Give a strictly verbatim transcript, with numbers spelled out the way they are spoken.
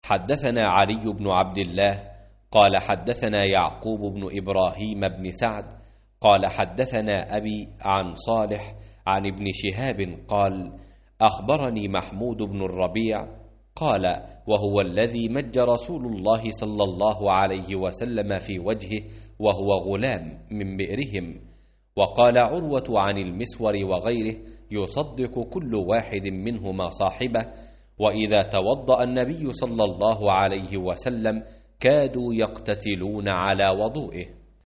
حدثنا علي بن عبد الله قال حدثنا يعقوب بن إبراهيم بن سعد قال حدثنا أبي عن صالح عن ابن شهاب قال أخبرني محمود بن الربيع قال وهو الذي مج رسول الله صلى الله عليه وسلم في وجهه وهو غلام من بئرهم. وقال عروة عن المسور وغيره يصدق كل واحد منهما صاحبه، وإذا توضأ النبي صلى الله عليه وسلم كادوا يقتتلون على وضوئه.